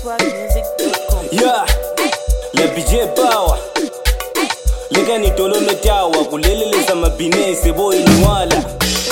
swagmusic.com. Yeah, le BJ Power. Lega ni tolo metawa kuleleleza mabinese boy ni wala.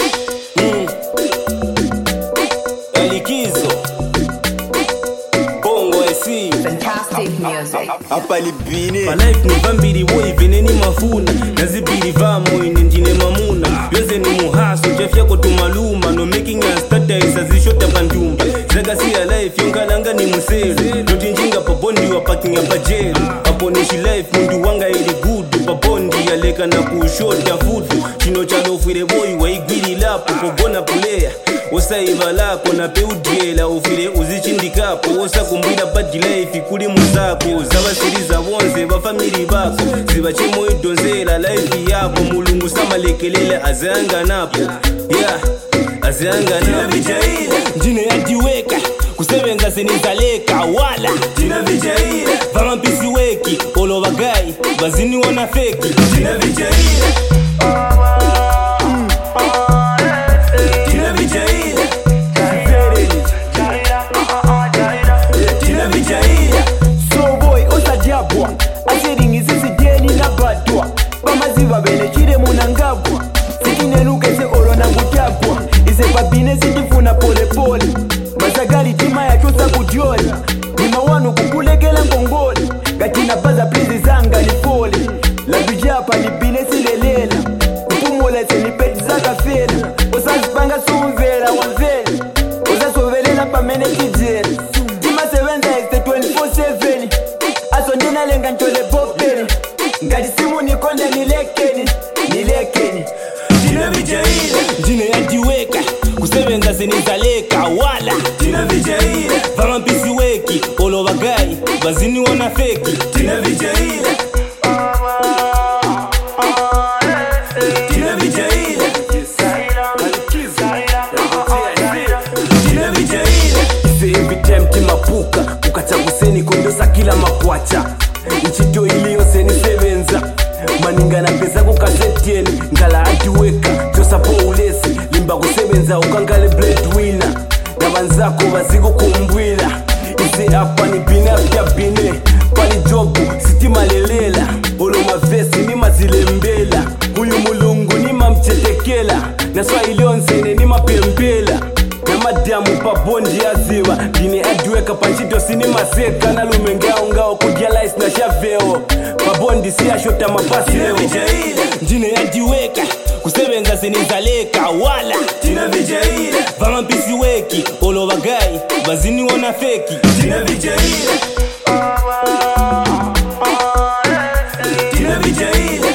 Alikizo Bongo SC Fantastic music. hapa libine pa life ni vambiri boy veneni mafuna nazibiri vamo inendine mamuna yonse ni muhaso chef yako tumaluma no making us status azishota pandumba zaga si life yonkalanga ni musele notinjinga pabondi wa parking ya pajeli aponishi life mundu wanga ili good pabondi yaleka na kushota futu chino chalofire boy waigwili lapo pogona player osaiva lako na peudiela ufire uzichindikapo osakumbwira bad life kuli muzako zavasiriza bonse bafamili bako zibachemo idonzela life yako mulungu samalekelele azanga napo yeah azanga napo njine yadiweka kusebenza senizaleka wala jina vijaile vamampisi weki olovagai bazini wana feki jina vijaile Belechire munangabwa sikinerukeze olo nangutyagwa ise babine sitifuna pole pole masagari tima yachosa kudyola nima wanu kukulekela ngongole gatina baza plizi zanga lipole labijapa libine silelela kupumula selipeti zakafela osazipanga sumvela wamvela osasovelela pamene kijela tima sevenza este 24/7 asondena lenga ntole popeli ngati simu nikonde nilekeni jina vijaile njine yadiweka kusebenza senizaleka wala jina vijaile vamampisi weki olovagai bazini wana feki jina vijaile jina vijaile jina vijaile ise every time timapuka ukachaguseni kondosa kila makwacha ichito iliyose nisebenza maningana pesa kukasetieni ngala adiweka josapo ulesi limba kusebenza ukangale breadwinner nabanzako bazikukumbwila ise apa ni bine apya bine pali jobu sitimalelela olo mavesi nimazilembela huyu mulungu nimamchetekela naswa iliyonsene nimapembela namadamu pabondi yaziva dine adiweka panchito sinimaseka nalumengeaungao kudialais na shaveo pabondi siyashota mapaseo njine yadiweka kusebenza senizaleka wala jina vijaile vamampisi weki olovagai bazini wana feki jina vijaile jina vijaile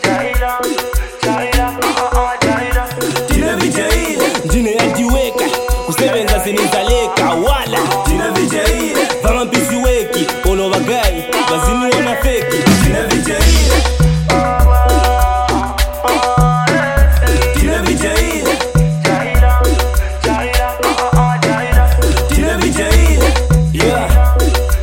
jina vijaile njine yadiweka kusebenza senizaleka wala jina vijaile vamampisi weki olovagai bazini wana feki jina vijaile jina vijaile jina vijaile yeah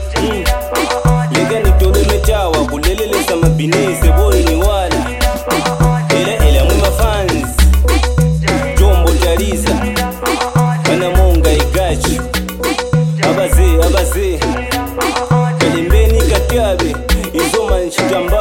lega nitole metawa kulelelesa mabinese boy ni wala ele mwema fans jombo tariza kana monga igachi abaze kalembeni katiabe izoma nshitamba